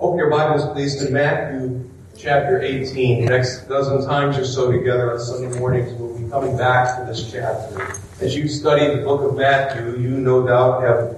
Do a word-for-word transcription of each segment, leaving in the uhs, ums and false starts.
Open your Bibles, please, to Matthew chapter eighteen. The next dozen times or so together on Sunday mornings, we'll be coming back to this chapter. As you've studied the book of Matthew, you no doubt have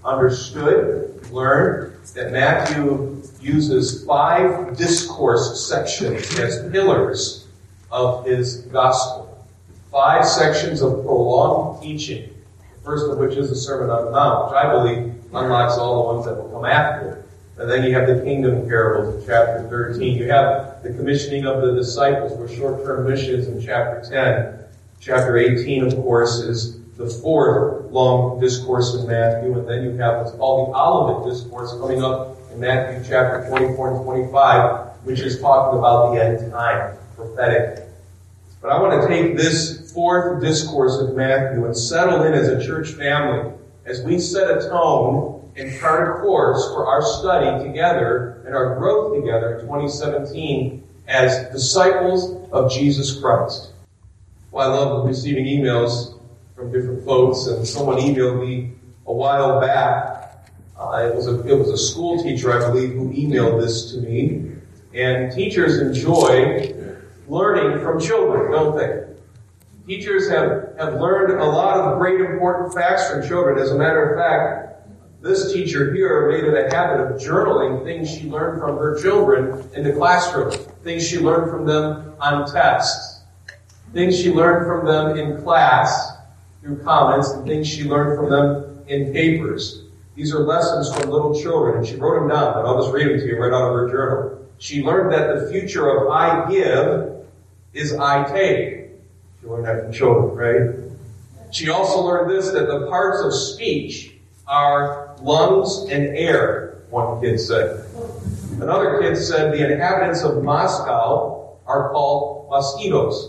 understood, learned, that Matthew uses five discourse sections as pillars of his gospel. Five sections of prolonged teaching, the first of which is the Sermon on the Mount, which I believe unlocks all the ones that will come after. And then you have the kingdom parables in chapter thirteen. You have the commissioning of the disciples for short-term missions in chapter ten. Chapter eighteen, of course, is the fourth long discourse in Matthew. And then you have what's called the Olivet Discourse coming up in Matthew chapter twenty-four and twenty-five, which is talking about the end time, prophetic. But I want to take this fourth discourse of Matthew and settle in as a church family as we set a tone and chart a course for our study together and our growth together in twenty seventeen as disciples of Jesus Christ. Well, I love receiving emails from different folks, and someone emailed me a while back. Uh, it was a it was a school teacher, I believe, who emailed this to me. And teachers enjoy learning from children, don't they? Teachers have, have learned a lot of great important facts from children. As a matter of fact, this teacher here made it a habit of journaling things she learned from her children in the classroom, things she learned from them on tests, things she learned from them in class through comments, and things she learned from them in papers. These are lessons from little children, and she wrote them down, but I'll just read them to you right out of her journal. She learned that the future of I give is I take. She learned that from children, right? She also learned this, that the parts of speech are lungs and air, one kid said. Another kid said the inhabitants of Moscow are called mosquitoes.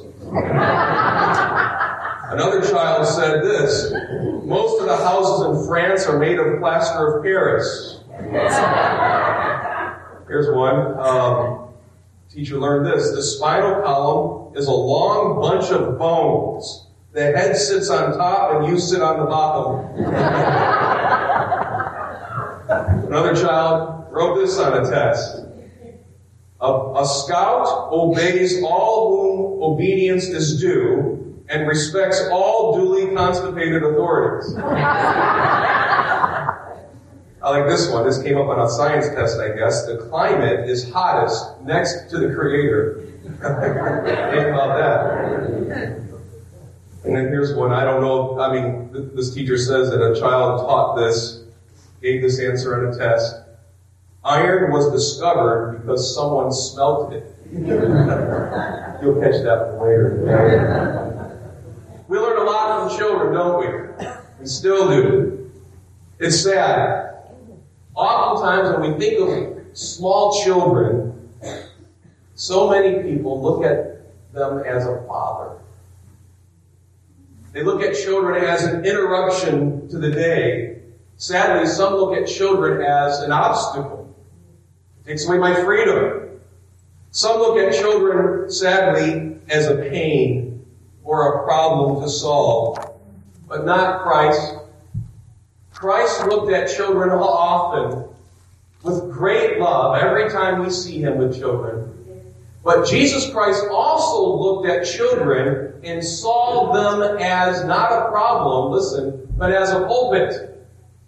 Another child said this, most of the houses in France are made of plaster of Paris. Here's one. Um, teacher learned this, the spinal column is a long bunch of bones. The head sits on top and you sit on the bottom. Another child wrote this on a test. A, a scout obeys all whom obedience is due and respects all duly constipated authorities. I like this one. This came up on a science test, I guess. The climate is hottest next to the Creator. Think about that. And then here's one. I don't know. I mean, th- this teacher says that a child taught this, gave this answer on a test. Iron was discovered because someone smelt it. You'll catch that one later. We learn a lot from children, don't we? We still do. It's sad. Oftentimes when we think of small children, so many people look at them as a father. They look at children as an interruption to the day. Sadly, some look at children as an obstacle. It takes away my freedom. Some look at children, sadly, as a pain or a problem to solve. But not Christ. Christ looked at children often with great love every time we see him with children. But Jesus Christ also looked at children and saw them as not a problem, listen, but as a pulpit.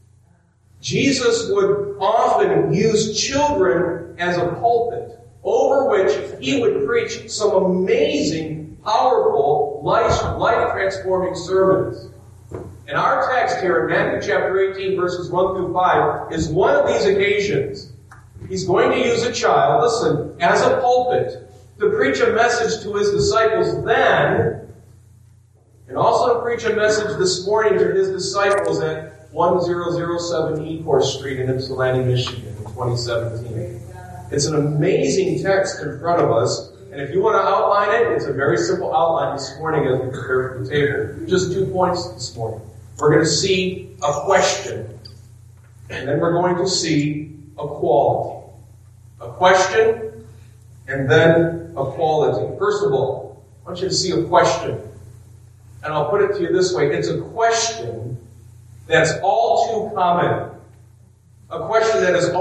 Jesus would often use children as a pulpit over which he would preach some amazing, powerful, life, life-transforming sermons. And our text here in Matthew chapter eighteen, verses one through five, is one of these occasions. He's going to use a child, listen, as a pulpit to preach a message to his disciples then, and also to preach a message this morning to his disciples at one thousand seven Ecorse Street in Ypsilanti, Michigan in twenty seventeen. It's an amazing text in front of us, and if you want to outline it, it's a very simple outline this morning as we prepare for the table. Just two points this morning. We're going to see a question, and then we're going to see a quality. A question, and then a quality. First of all, I want you to see a question. And I'll put it to you this way. It's a question that's all too common. A question that is all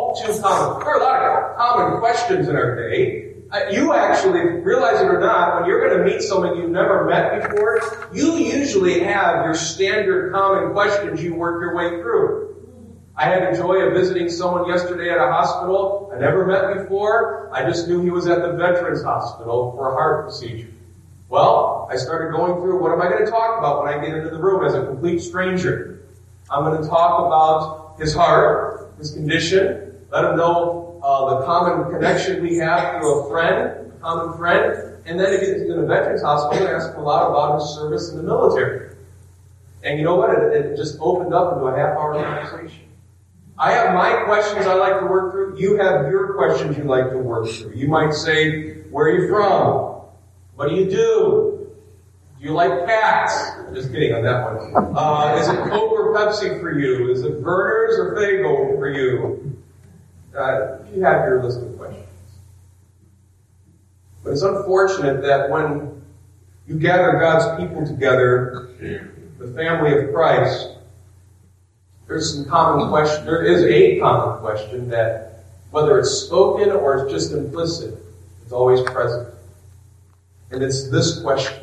all too common. There are a lot of common questions in our day. Uh, you actually, realize it or not, when you're going to meet someone you've never met before, you usually have your standard common questions you work your way through. I had the joy of visiting someone yesterday at a hospital I never met before. I just knew he was at the Veterans Hospital for a heart procedure. Well, I started going through, what am I going to talk about when I get into the room as a complete stranger? I'm going to talk about his heart, his condition, let him know uh, the common connection we have through a friend, a common friend, and then if he's in a Veterans Hospital, I ask him a lot about his service in the military. And you know what? It, it just opened up into a half-hour conversation. I have my questions I like to work through. You have your questions you like to work through. You might say, where are you from? What do you do? Do you like cats? Just kidding on that one. Uh, is it Coke or Pepsi for you? Is it Verner's or Faygo for you? Uh, you have your list of questions. But it's unfortunate that when you gather God's people together, the family of Christ, there's some common question. There is a common question that, whether it's spoken or it's just implicit, it's always present. And it's this question: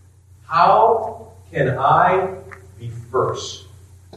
how can I be first?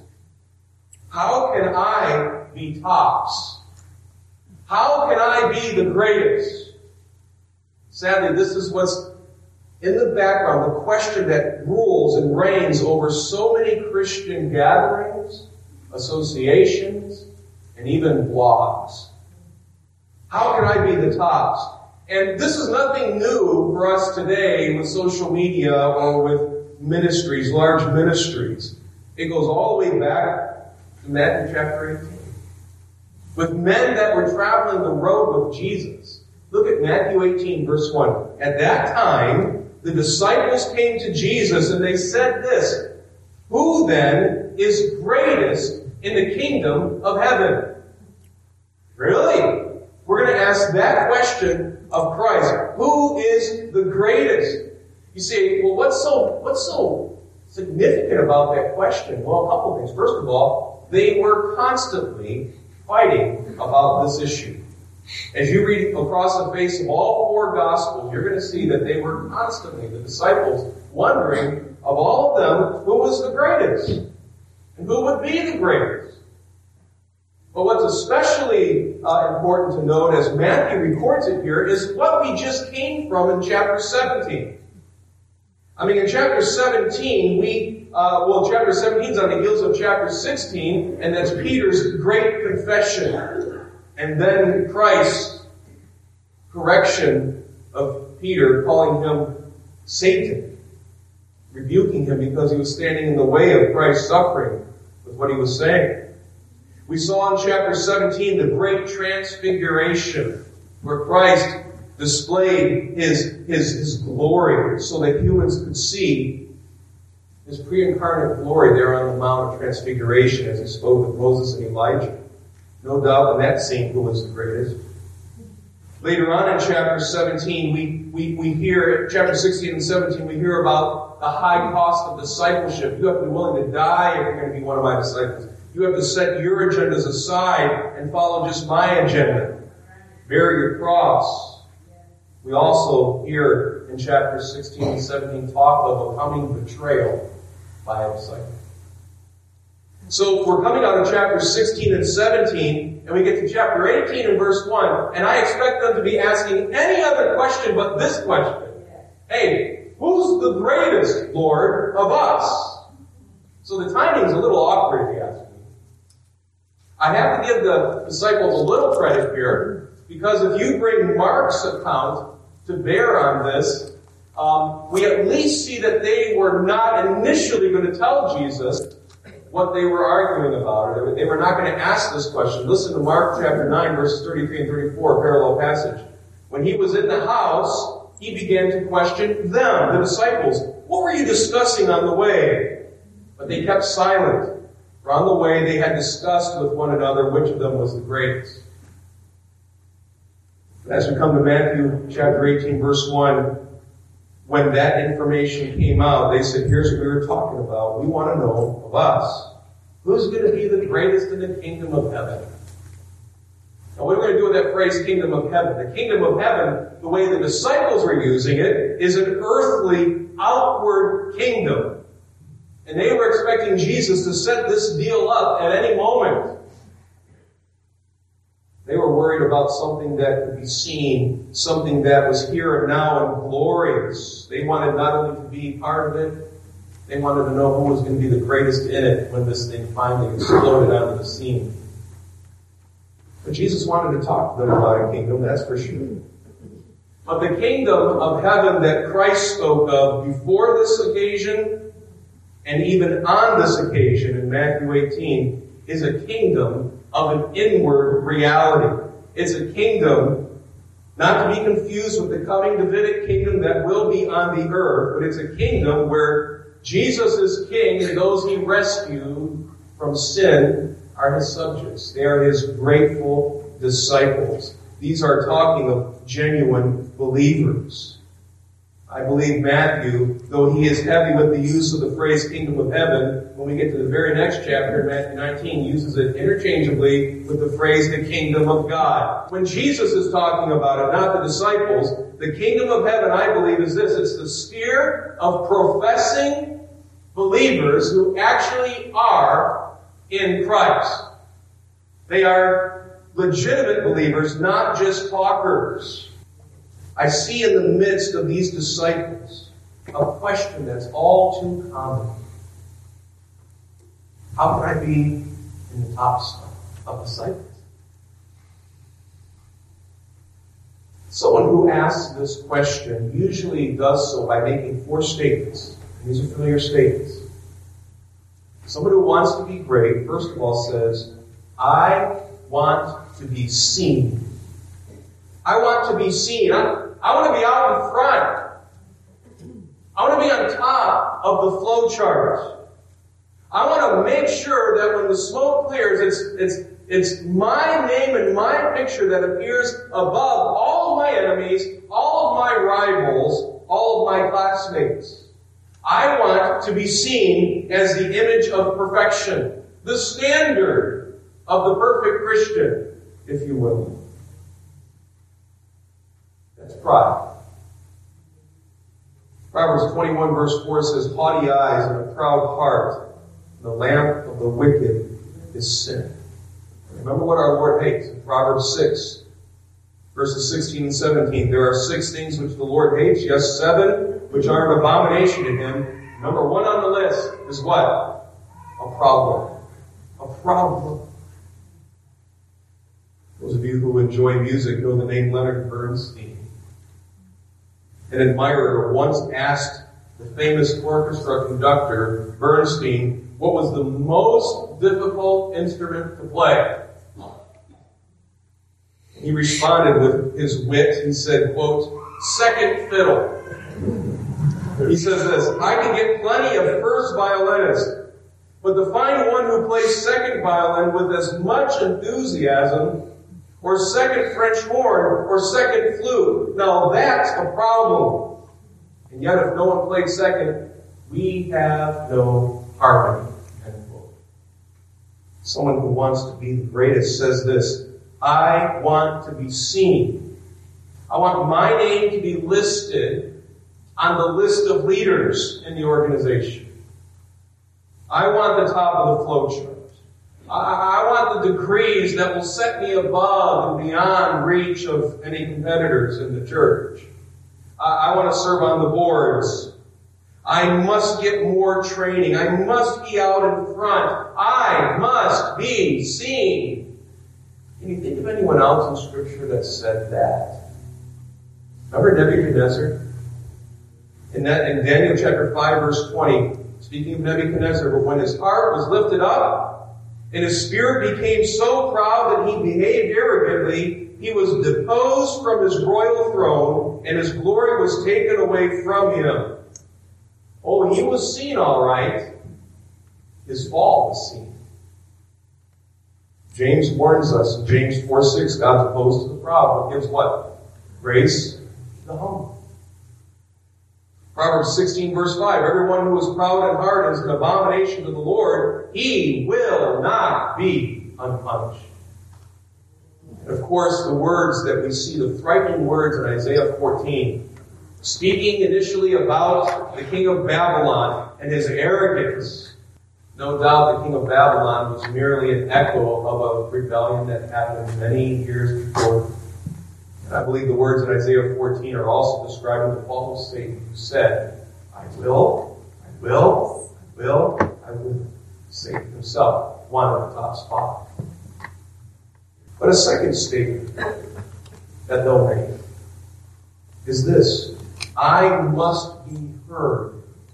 How can I be tops? How can I be the greatest? Sadly, this is what's in the background, the question that rules and reigns over so many Christian gatherings, associations, and even blogs. How can I be the tops? And this is nothing new for us today with social media or with ministries, large ministries. It goes all the way back to Matthew chapter eighteen. With men that were traveling the road with Jesus. Look at Matthew eighteen, verse one. At that time, the disciples came to Jesus and they said this: who then is greatest in the kingdom of heaven? Really? We're going to ask that question of Christ. Who is the greatest? You say, well, what's so, what's so significant about that question? Well, a couple things. First of all, they were constantly fighting about this issue. As you read across the face of all four Gospels, you're going to see that they were constantly, the disciples, wondering, of all of them, who was the greatest? And who would be the greatest? But what's especially uh, important to note, as Matthew records it here, is what we just came from in chapter seventeen. I mean, in chapter seventeen, we, uh, well, chapter seventeen is on the heels of chapter sixteen, and that's Peter's great confession. And then Christ's correction of Peter, calling him Satan, rebuking him because he was standing in the way of Christ's suffering with what he was saying. We saw in chapter seventeen the great transfiguration, where Christ displayed his, his, his glory so that humans could see his pre-incarnate glory there on the Mount of Transfiguration as he spoke with Moses and Elijah. No doubt in that scene who was the greatest. Later on in chapter seventeen, we, we, we hear, chapter sixteen and seventeen, we hear about the high cost of discipleship. You have to be willing to die if you're going to be one of my disciples. You have to set your agendas aside and follow just my agenda. Bear your cross. We also hear in chapter sixteen and seventeen talk of a coming betrayal by a disciple. So we're coming out of chapter sixteen and seventeen, and we get to chapter eighteen and verse one, and I expect them to be asking any other question but this question. Hey, who's the greatest, Lord, of us? So the timing's a little awkward, if you ask me. I have to give the disciples a little credit here, because if you bring Mark's account to bear on this, um, we at least see that they were not initially going to tell Jesus what they were arguing about. They were not going to ask this question. Listen to Mark chapter nine, verses thirty-three and thirty-four, a parallel passage. When he was in the house, he began to question them, the disciples. What were you discussing on the way? But they kept silent. For on the way they had discussed with one another which of them was the greatest. As we come to Matthew chapter eighteen, verse one, when that information came out, they said, here's what we were talking about. We want to know of us, who's going to be the greatest in the kingdom of heaven? Now, what are we going to do with that phrase, kingdom of heaven? The kingdom of heaven, the way the disciples were using it, is an earthly, outward kingdom. And they were expecting Jesus to set this deal up at any moment. They were worried about something that could be seen, something that was here and now and glorious. They wanted not only to be part of it, they wanted to know who was going to be the greatest in it when this thing finally exploded onto the scene. But Jesus wanted to talk to them about a kingdom, that's for sure. But the kingdom of heaven that Christ spoke of before this occasion, and even on this occasion in Matthew eighteen, is a kingdom of an inward reality. It's a kingdom not to be confused with the coming Davidic kingdom that will be on the earth, but it's a kingdom where Jesus is king and those he rescued from sin are his subjects. They are his grateful disciples. These are talking of genuine believers. I believe Matthew, though he is heavy with the use of the phrase kingdom of heaven, when we get to the very next chapter, Matthew nineteen, uses it interchangeably with the phrase the kingdom of God. When Jesus is talking about it, not the disciples, the kingdom of heaven, I believe, is this. It's the sphere of professing believers who actually are in Christ. They are legitimate believers, not just talkers. I see in the midst of these disciples a question that's all too common. How can I be in the top of disciples? Someone who asks this question usually does so by making four statements. And these are familiar statements. Someone who wants to be great, first of all, says, I want to be seen. I want to be seen. I, I want to be out in front. I want to be on top of the flow chart. I want to make sure that when the smoke clears, it's, it's, it's my name and my picture that appears above all of my enemies, all of my rivals, all of my classmates. I want to be seen as the image of perfection, the standard of the perfect Christian, if you will. That's pride. Proverbs twenty-one verse four says, haughty eyes and a proud heart, the lamp of the wicked is sin. Remember what our Lord hates in Proverbs six, verses sixteen and seventeen. There are six things which the Lord hates, yes, seven, which are an abomination to him. Number one on the list is what? A problem. A problem. Those of you who enjoy music know the name Leonard Bernstein. An admirer once asked the famous orchestra conductor, Bernstein, what was the most difficult instrument to play? He responded with his wit. He said, quote, second fiddle. He says this, I can get plenty of first violinists, but to find one who plays second violin with as much enthusiasm, or second French horn, or second flute, now that's a problem. And yet if no one played second, we have no harmony. End quote. Someone who wants to be the greatest says this, I want to be seen. I want my name to be listed on the list of leaders in the organization. I want the top of the flow chart. I want the degrees that will set me above and beyond reach of any competitors in the church. I want to serve on the boards. I must get more training. I must be out in front. I must be seen. Can you think of anyone else in Scripture that said that? Remember Nebuchadnezzar? In, that, in Daniel chapter five, verse twenty, speaking of Nebuchadnezzar, but when his heart was lifted up, and his spirit became so proud that he behaved arrogantly, he was deposed from his royal throne, and his glory was taken away from him. Oh, he was seen all right. His fall was seen. James warns us in James four six, God's opposed to the proud, but gives what? Grace to the humble. Proverbs sixteen verse five, everyone who is proud in heart is an abomination to the Lord. He will not be unpunished. And of course, the words that we see, the frightening words in Isaiah fourteen, speaking initially about the king of Babylon and his arrogance. No doubt the king of Babylon was merely an echo of a rebellion that happened many years before. And I believe the words in Isaiah fourteen are also describing the false Satan who said, I will, I will, I will, I will. Satan himself wanted the top spot. But a second statement that they'll make is this: I must be heard.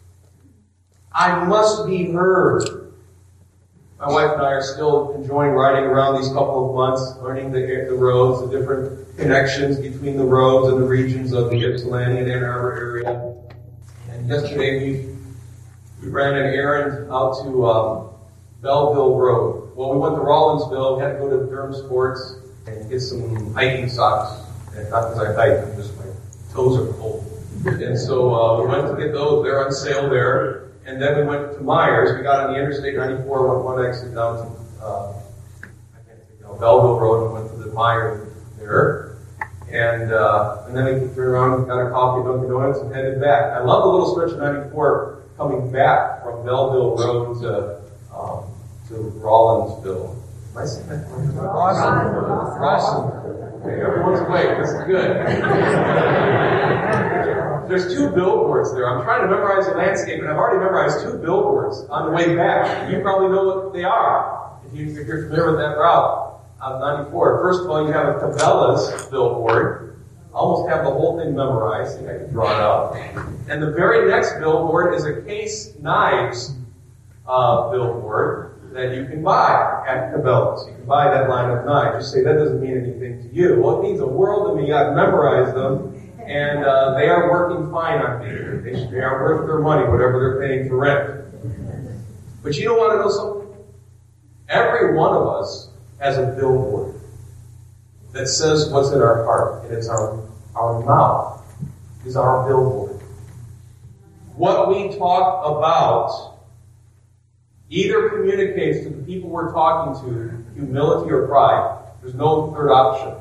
I must be heard. My wife and I are still enjoying riding around these couple of months, learning the, the roads, the different connections between the roads and the regions of the Ypsilanti and Ann Arbor area. And yesterday we, we ran an errand out to um, Belleville Road. Well, we went to Rawlinsville. We had to go to Durham Sports and get some hiking socks. And not because I hike, just my toes are cold. And so uh, we went to get those. They're on sale there. And then we went to Myers. We got on the Interstate ninety-four, went one exit down to uh, I can't think now, Belleville Road, and went to the Myers there. And uh, and then we turned around, got a coffee at Dunkin' Donuts, and headed back. I love the little stretch of ninety-four coming back from Belleville Road to um, to Rawlinsville. Am I saying that? Rawson. Rawson. Okay, everyone's awake. This is good. There's two billboards there. I'm trying to memorize the landscape, and I've already memorized two billboards on the way back. You probably know what they are if, you, if you're familiar with that route on ninety-four. First of all, you have a Cabela's billboard. I almost have the whole thing memorized. I think I can draw it out. And the very next billboard is a Case Knives uh, billboard that you can buy at Cabela's. You can buy that line of knives. You say, that doesn't mean anything to you. Well, it means a world to me. I've memorized them. And uh, they are working fine on me. They, they are worth their money, whatever they're paying for rent. But you don't want to know something? Every one of us has a billboard that says what's in our heart. And it's our, our mouth is our billboard. What we talk about either communicates to the people we're talking to humility or pride. There's no third option.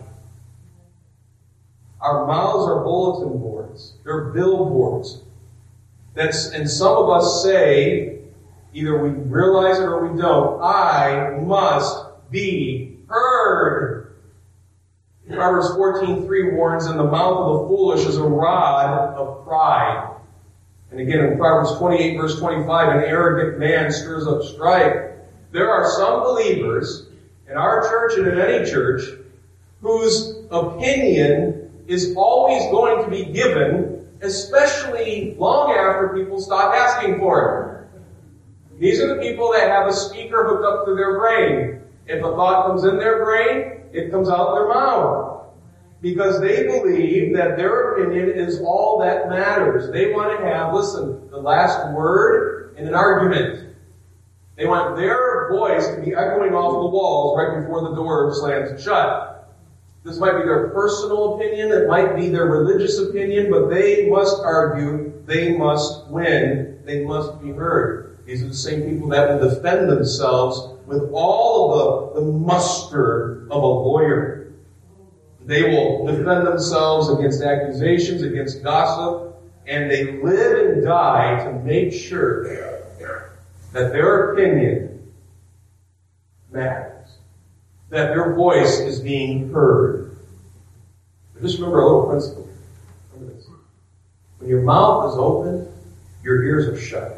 Our mouths are bulletin boards. They're billboards. That's, and some of us say, either we realize it or we don't, I must be heard. Proverbs fourteen three warns, in the mouth of the foolish is a rod of pride. And again, in Proverbs twenty-eight verse twenty-five, an arrogant man stirs up strife. There are some believers in our church and in any church whose opinion is always going to be given, especially long after people stop asking for it. These are the people that have a speaker hooked up to their brain. If a thought comes in their brain, it comes out their mouth. Because they believe that their opinion is all that matters. They want to have, listen, the last word in an argument. They want their voice to be echoing off the walls right before the door slams shut. This might be their personal opinion, it might be their religious opinion, but they must argue, they must win, they must be heard. These are the same people that will defend themselves with all of the, the muster of a lawyer. They will defend themselves against accusations, against gossip, and they live and die to make sure that their opinion matters. That their voice is being heard. But just remember a little principle. Remember this. When your mouth is open, your ears are shut.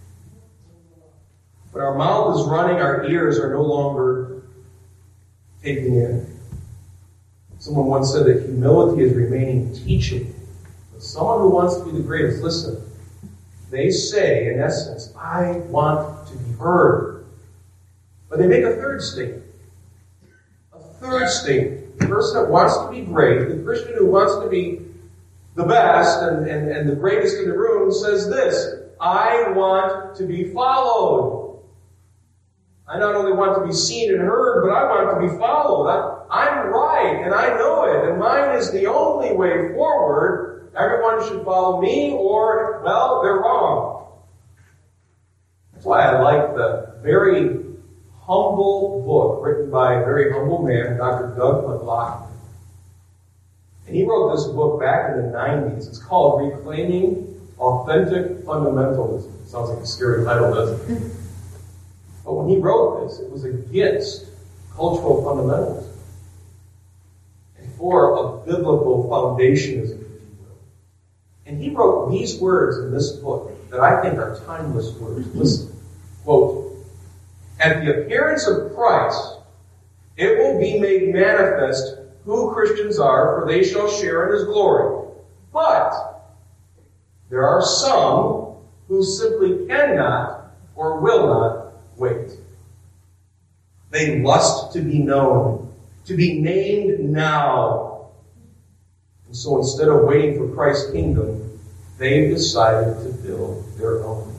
When our mouth is running, our ears are no longer taking in. Someone once said that humility is remaining teachable. But someone who wants to be the greatest, listen, they say, in essence, I want to be heard. But they make a third statement. Third statement, the person that wants to be great, the Christian who wants to be the best and, and, and the greatest in the room says this: I want to be followed. I not only want to be seen and heard, but I want to be followed. I, I'm right, and I know it, and mine is the only way forward. Everyone should follow me, or, well, they're wrong. That's why I like the very humble book written by a very humble man, Doctor Doug McLaughlin. And he wrote this book back in the nineties. It's called Reclaiming Authentic Fundamentalism. Sounds like a scary title, doesn't it? But when he wrote this, it was against cultural fundamentalism and for a biblical foundationism, if you will. And he wrote these words in this book that I think are timeless words. Listen, quote, "At the appearance of Christ, it will be made manifest who Christians are, for they shall share in his glory. But there are some who simply cannot or will not wait. They lust to be known, to be named now. And so instead of waiting for Christ's kingdom, they've decided to build their own."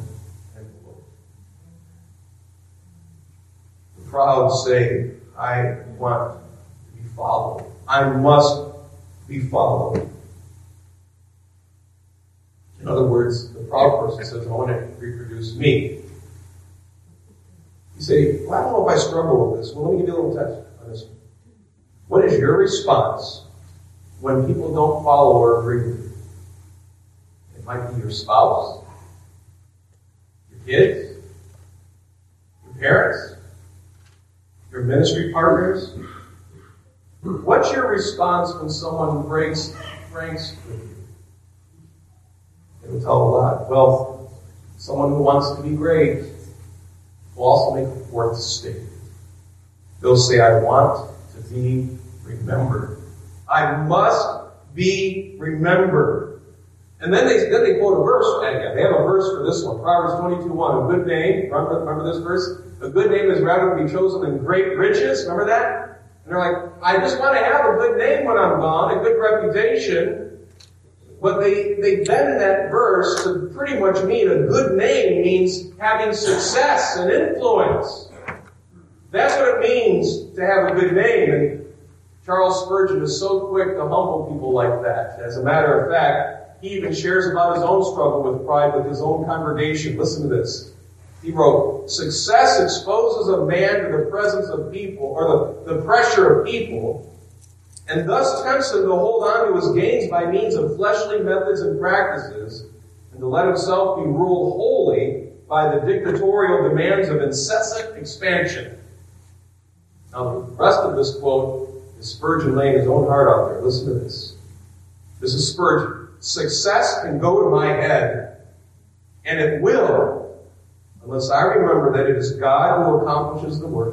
The proud say, "I want to be followed. I must be followed." In other words, the proud person says, "I want to reproduce me." You say, "Well, I don't know if I struggle with this." Well, let me give you a little test on this one. What is your response when people don't follow or agree with you? It might be your spouse, your kids, your parents, your ministry partners. What's your response when someone breaks ranks with you? It will tell a lot. Well, someone who wants to be great will also make a fourth statement. They'll say, "I want to be remembered. I must be remembered." And then they then they quote a verse. And they have a verse for this one. Proverbs twenty-two one. A good name. Remember, remember this verse? "A good name is rather to be chosen than great riches." Remember that? And they're like, "I just want to have a good name when I'm gone, a good reputation." But they, they bend that verse to pretty much mean a good name means having success and influence. That's what it means to have a good name. And Charles Spurgeon is so quick to humble people like that. As a matter of fact, he even shares about his own struggle with pride with his own congregation. Listen to this. He wrote, "Success exposes a man to the presence of people, or the, the pressure of people, and thus tempts him to hold on to his gains by means of fleshly methods and practices, and to let himself be ruled wholly by the dictatorial demands of incessant expansion." Now, the rest of this quote is Spurgeon laying his own heart out there. Listen to this. This is Spurgeon. "Success can go to my head, and it will, unless I remember that it is God who accomplishes the work,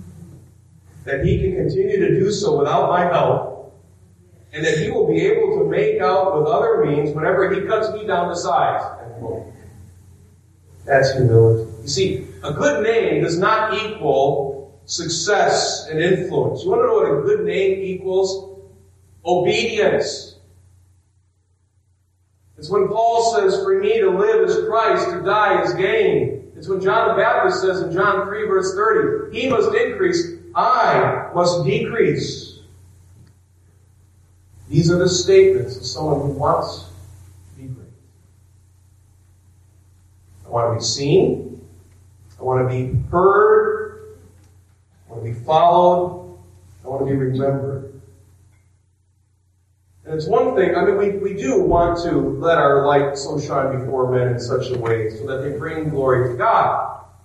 that he can continue to do so without my help, and that he will be able to make out with other means whenever he cuts me down to size." That's humility. You see, a good name does not equal success and influence. You want to know what a good name equals? Obedience. It's when Paul says, "For me to live is Christ, to die is gain." It's when John the Baptist says in John three verse thirty, "He must increase, I must decrease." These are the statements of someone who wants to be great. I want to be seen. I want to be heard. I want to be followed. I want to be remembered. And it's one thing, I mean, we, we do want to let our light so shine before men in such a way so that they bring glory to God.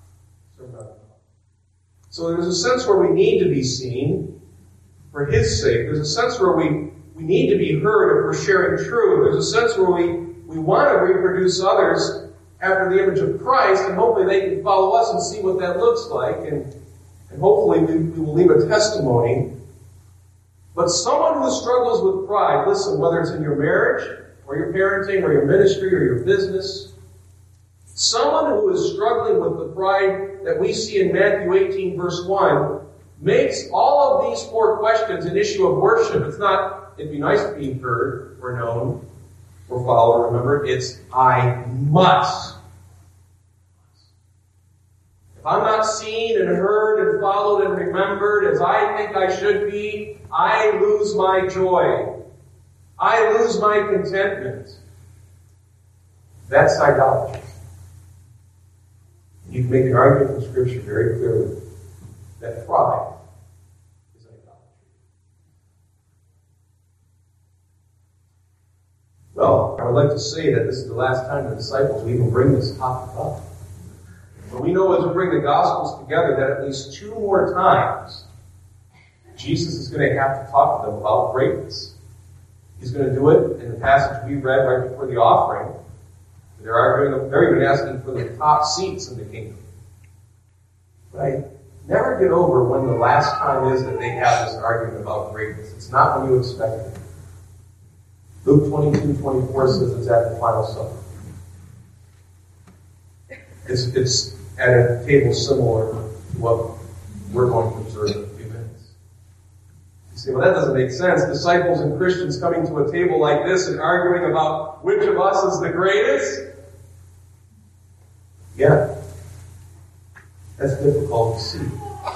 So there's a sense where we need to be seen for his sake. There's a sense where we, we need to be heard if we're sharing truth. There's a sense where we, we want to reproduce others after the image of Christ, and hopefully they can follow us and see what that looks like, and, and hopefully we, we will leave a testimony. But someone who struggles with pride, listen, whether it's in your marriage, or your parenting, or your ministry, or your business, someone who is struggling with the pride that we see in Matthew eighteen, verse one, makes all of these four questions an issue of worship. It's not, it'd be nice to be heard, or known, or followed, remember, it's, I must. If I'm not seen and heard and followed and remembered as I think I should be, I lose my joy. I lose my contentment. That's idolatry. You can make an argument from Scripture very clearly. that pride is idolatry. Well, I would like to say that this is the last time the disciples will even bring this topic up. But we know as we bring the Gospels together that at least two more times Jesus is going to have to talk to them about greatness. He's going to do it in the passage we read right before the offering. They're arguing, they're even asking for the top seats in the kingdom. But I never get over when the last time is that they have this argument about greatness. It's not when you expect it. Luke twenty-two twenty-four says it's at the final supper. It's, it's at a table similar to what we're going to observe in a few minutes. You say, well, that doesn't make sense. Disciples and Christians coming to a table like this and arguing about which of us is the greatest? Yeah. That's difficult to see.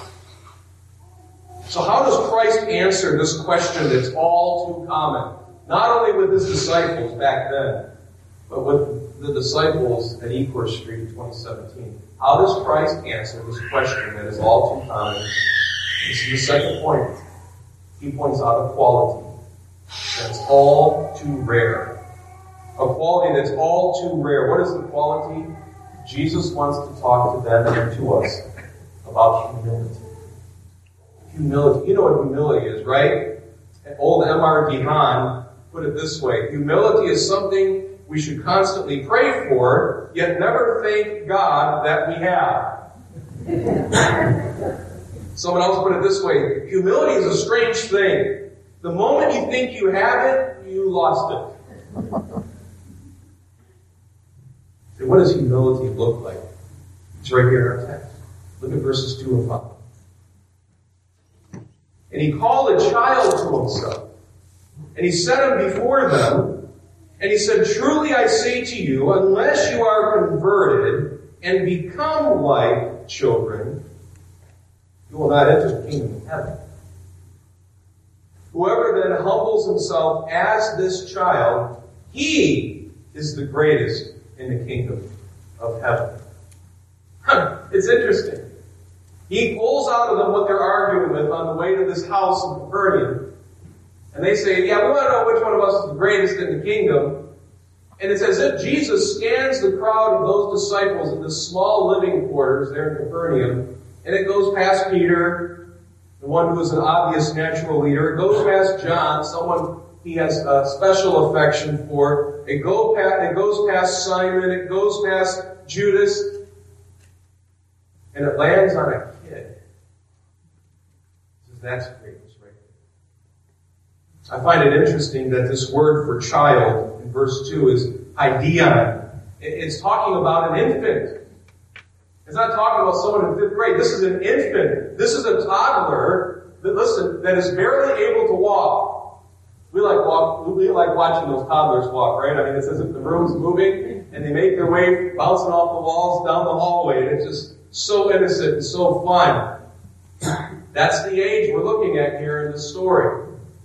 So how does Christ answer this question that's all too common? Not only with his disciples back then, but with the disciples at Ecorse Street in twenty seventeen. How does Christ answer this question that is all too common? This is the second point. He points out a quality that's all too rare. A quality that's all too rare. What is the quality? Jesus wants to talk to them and to us about humility. Humility. You know what humility is, right? And old M R DeHaan put it this way. Humility is something we should constantly pray for, yet never thank God that we have. Someone else put it this way. Humility is a strange thing. The moment you think you have it, you lost it. So what does humility look like? It's right here in our text. Look at verses two and five. And he called a child to himself, and he set him before them, and he said, truly I say to you, unless you are converted and become like children, you will not enter the kingdom of heaven. Whoever then humbles himself as this child, he is the greatest in the kingdom of heaven. It's interesting. He pulls out of them what they're arguing with on the way to this house in Capernaum. And they say, yeah, we want to know which one of us is the greatest in the kingdom. And it's as if Jesus scans the crowd of those disciples in the small living quarters there in Capernaum. And it goes past Peter, the one who is an obvious natural leader. It goes past John, someone he has a special affection for. It, go past, it goes past Simon. It goes past Judas. And it lands on a kid. That's greatness right there. I find it interesting that this word for child in verse two is ideion. It's talking about an infant. It's not talking about someone in fifth grade. This is an infant. This is a toddler that, listen, that is barely able to walk. We like walk, we like watching those toddlers walk, right? I mean, it's as if the room's moving and they make their way bouncing off the walls down the hallway. And it's just so innocent and so fun. That's the age we're looking at here in the story.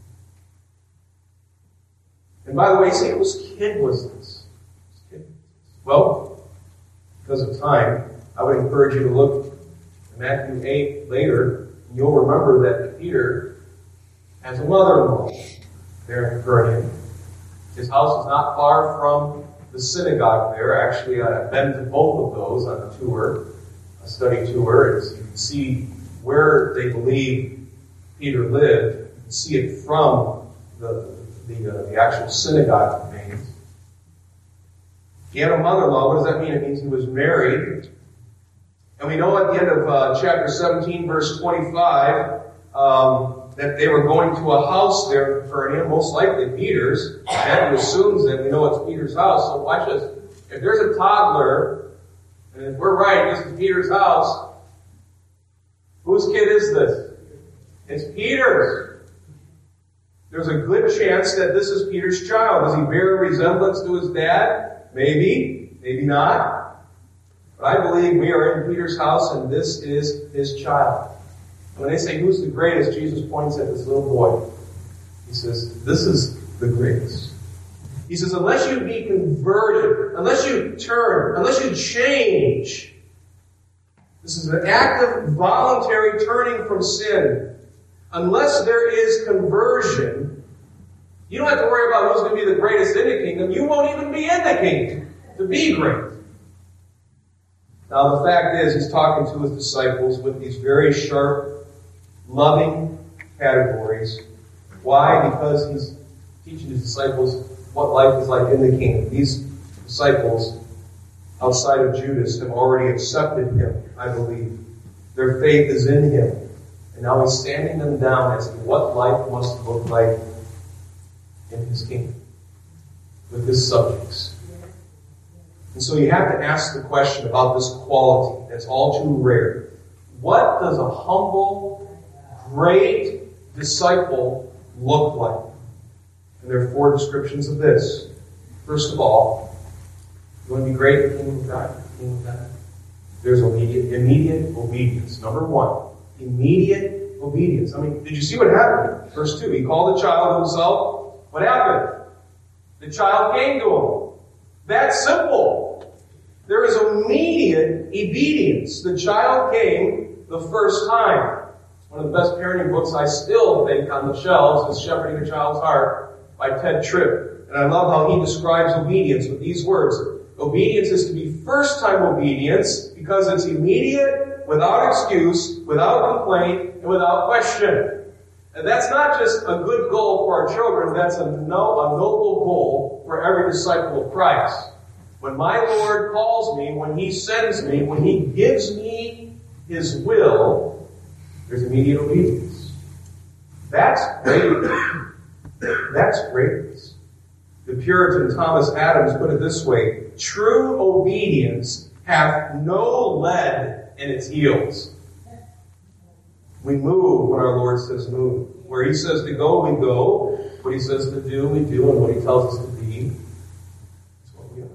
And by the way, say whose kid was this? Well, because of time, I would encourage you to look at Matthew eight later, and you'll remember that Peter has a mother-in-law there in Capernaum. His house is not far from the synagogue there. Actually, I've been to both of those on a tour, a study tour, and so you can see where they believe Peter lived. You can see it from the the, uh, the actual synagogue remains. He had a mother-in-law. What does that mean? It means he was married. And we know at the end of uh, chapter seventeen, verse twenty-five, um, that they were going to a house there in Capernaum, most likely Peter's. Matthew assumes that we know it's Peter's house. So watch this. If there's a toddler, and if we're right, this is Peter's house, whose kid is this? It's Peter's. There's a good chance that this is Peter's child. Does he bear a resemblance to his dad? Maybe. Maybe not. But I believe we are in Peter's house and this is his child. When they say, who's the greatest? Jesus points at this little boy. He says, this is the greatest. He says, unless you be converted, unless you turn, unless you change, This is an active, voluntary turning from sin. Unless there is conversion, you don't have to worry about who's going to be the greatest in the kingdom. You won't even be in the kingdom to be great. Now, the fact is, he's talking to his disciples with these very sharp, loving categories. Why? Because he's teaching his disciples what life is like in the kingdom. These disciples, outside of Judas, have already accepted him, I believe. Their faith is in him. And now he's standing them down as to what life must look like in his kingdom with his subjects. And so you have to ask the question about this quality that's all too rare. What does a humble, great disciple look like? And there are four descriptions of this. First of all, you want to be great in the kingdom of God? Kingdom of God? There's immediate, immediate obedience. Number one, immediate obedience. I mean, did you see what happened? Verse two, he called the child to himself. What happened? The child came to him. That's simple. There is immediate obedience. The child came the first time. One of the best parenting books I still think on the shelves is Shepherding a Child's Heart by Ted Tripp. And I love how he describes obedience with these words. Obedience is to be first-time obedience because it's immediate, without excuse, without complaint, and without question. And that's not just a good goal for our children, that's a, no, a noble goal for every disciple of Christ. When my Lord calls me, when He sends me, when He gives me His will, there's immediate obedience. That's greatness. That's greatness. The Puritan Thomas Adams put it this way, true obedience hath no lead in its heels. We move when our Lord says move. Where He says to go, we go. What He says to do, we do. And what He tells us to be, is what we are.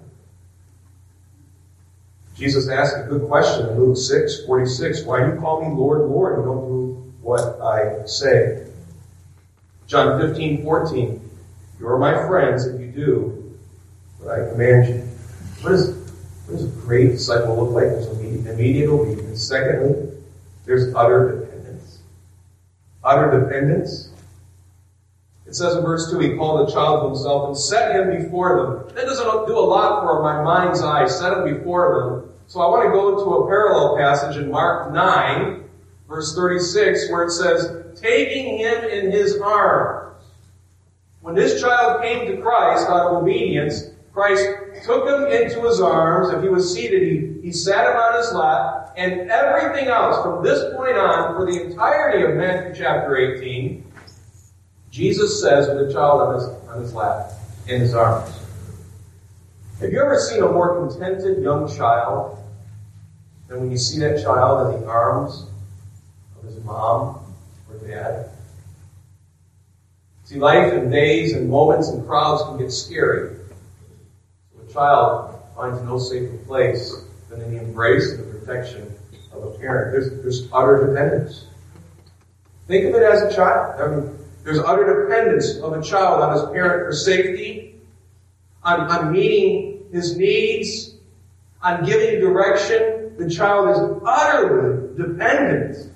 Jesus asked a good question in Luke six forty-six. Why do you call me Lord, Lord, and don't do what I say? John fifteen fourteen. You are my friends if you do what I command you. What, is, what does a great disciple look like? There's immediate, immediate obedience. Secondly, there's utter dependence. Utter dependence. It says in verse two, he called the child to himself and set him before them. That doesn't do a lot for my mind's eye, set him before them. So I want to go to a parallel passage in Mark nine, verse thirty-six, where it says, taking him in his arms. When this child came to Christ out of obedience, Christ took him into his arms. If he was seated, he, he sat him on his lap. And everything else from this point on, for the entirety of Matthew chapter eighteen, Jesus says with the child on his, on his lap, in his arms. Have you ever seen a more contented young child than when you see that child in the arms of his mom or dad? See, life in days and moments and crowds can get scary. So a child finds no safer place than in the embrace and the protection of a parent. There's, there's utter dependence. Think of it as a child. I mean, there's utter dependence of a child on his parent for safety, on, on meeting his needs, on giving direction. The child is utterly dependent.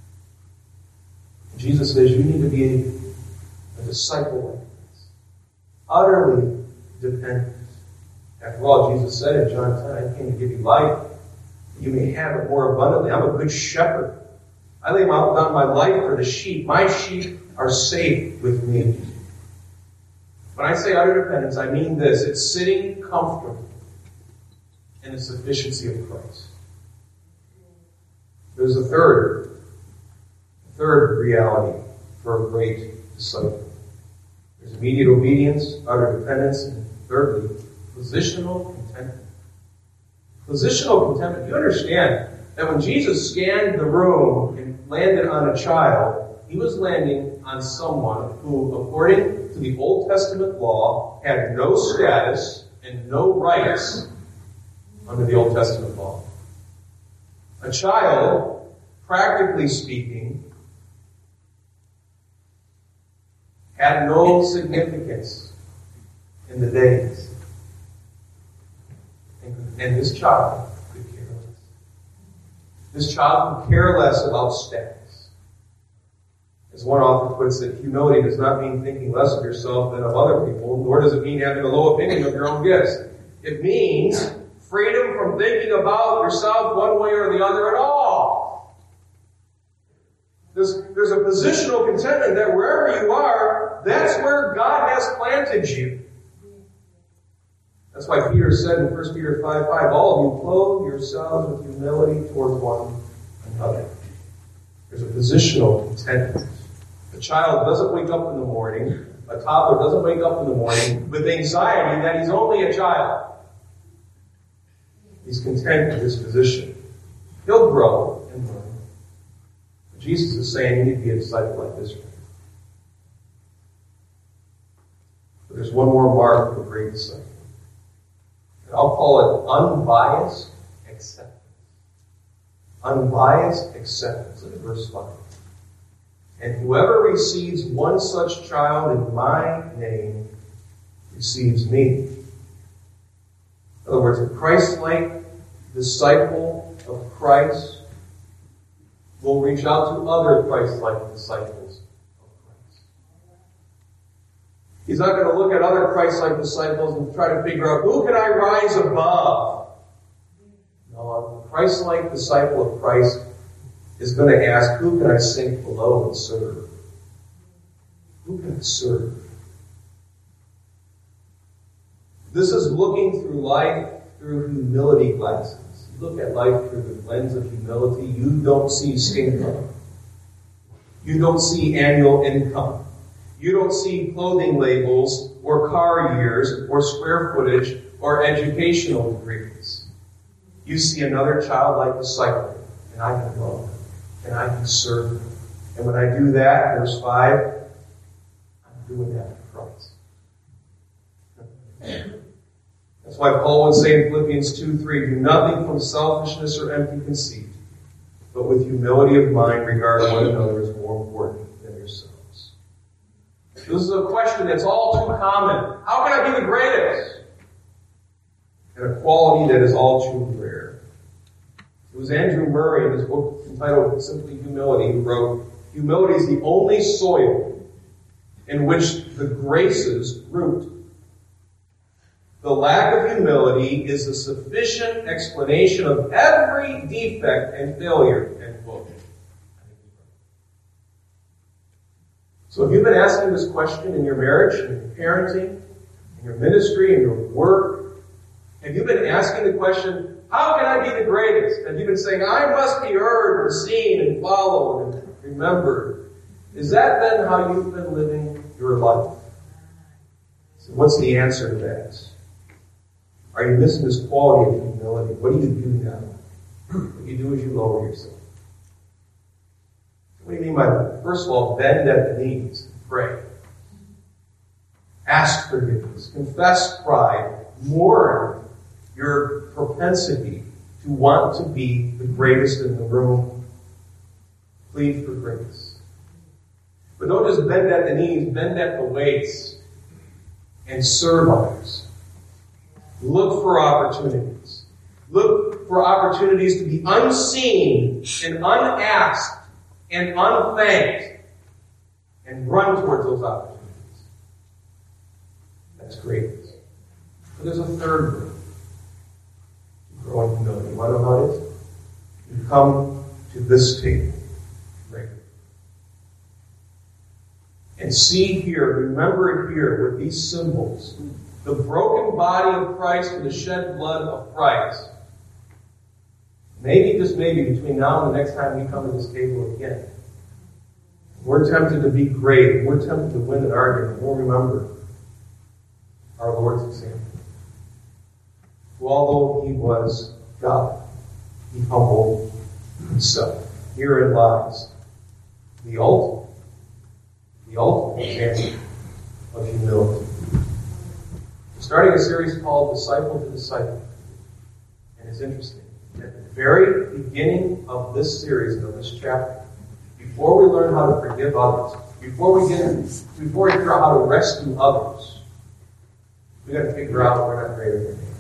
Jesus says you need to be a disciple like this. Utterly dependent. After all, Jesus said in John ten, I came to give you life, that you may have it more abundantly. I'm a good shepherd. I lay down my life for the sheep. My sheep are safe with me. When I say utter dependence, I mean this. It's sitting comfortably in the sufficiency of Christ. There's a third, third reality for a great disciple. There's immediate obedience, utter dependence, and thirdly, positional contentment. Positional contentment. You understand that when Jesus scanned the room and landed on a child, He was landing on someone who, according to the Old Testament law, had no status and no rights under the Old Testament law. A child, practically speaking, had no significance in the days. And, and this child could care less. This child can care less about status. As one author puts it, humility does not mean thinking less of yourself than of other people, nor does it mean having a low opinion of your own gifts. It means freedom from thinking about yourself one way or the other at all. There's, there's a positional contentment that wherever you are, that's where God has planted you. That's why Peter said in First Peter five five, all of you clothe yourselves with humility towards one another. There's a positional contentment. A child doesn't wake up in the morning, a toddler doesn't wake up in the morning with anxiety that he's only a child. He's content with his position. He'll grow and learn. Jesus is saying you need to be a disciple like this. But there's one more mark of a great disciple. And I'll call it unbiased acceptance. Unbiased acceptance. Look at verse five. And whoever receives one such child in my name receives me. In other words, a Christ-like disciple of Christ will reach out to other Christ-like disciples of Christ. He's not going to look at other Christ-like disciples and try to figure out, who can I rise above? No, a Christ-like disciple of Christ is going to ask, who can I sink below and serve? Who can I serve? This is looking through life through humility glasses. You look at life through the lens of humility, you don't see skin color. You don't see annual income. You don't see clothing labels or car years or square footage or educational degrees. You see another childlike disciple, and I can love them, and I can serve them. And when I do that, verse five, I'm doing that for Christ. That's why Paul would say in Philippians two three, do nothing from selfishness or empty conceit, but with humility of mind regard one another as more important than yourselves. This is a question that's all too common. How can I be the greatest? And a quality that is all too rare. It was Andrew Murray in his book entitled simply Humility who wrote, humility is the only soil in which the graces root. The lack of humility is a sufficient explanation of every defect and failure. End quote. So if you've been asking this question in your marriage, in your parenting, in your ministry, in your work, have you been asking the question, how can I be the greatest? Have you been saying, I must be heard and seen and followed and remembered? Is that then how you've been living your life? So what's the answer to that? Are you missing this quality of humility? What do you do now? What you do is you lower yourself. What do you mean by that? First of all, bend at the knees. Pray. Ask forgiveness. Confess pride. Mourn your propensity to want to be the greatest in the room. Plead for grace. But don't just bend at the knees, bend at the waist and serve others. Look for opportunities. Look for opportunities to be unseen and unasked and unthanked and run towards those opportunities. That's great. But there's a third way to grow in humility. You want to know how it is? You come to this table regularly. And see here, remember it here with these symbols. The broken body of Christ and the shed blood of Christ. Maybe, just maybe, between now and the next time we come to this table again, we're tempted to be great. We're tempted to win an argument. We'll remember our Lord's example. Who, although he was God, he humbled himself. Herein lies the ultimate, the ultimate example of humility. We're starting a series called Disciple to Disciple. And it's interesting. At the very beginning of this series, of this chapter, before we learn how to forgive others, before we get, before we figure out how to rescue others, we got to figure out we're not greater than them.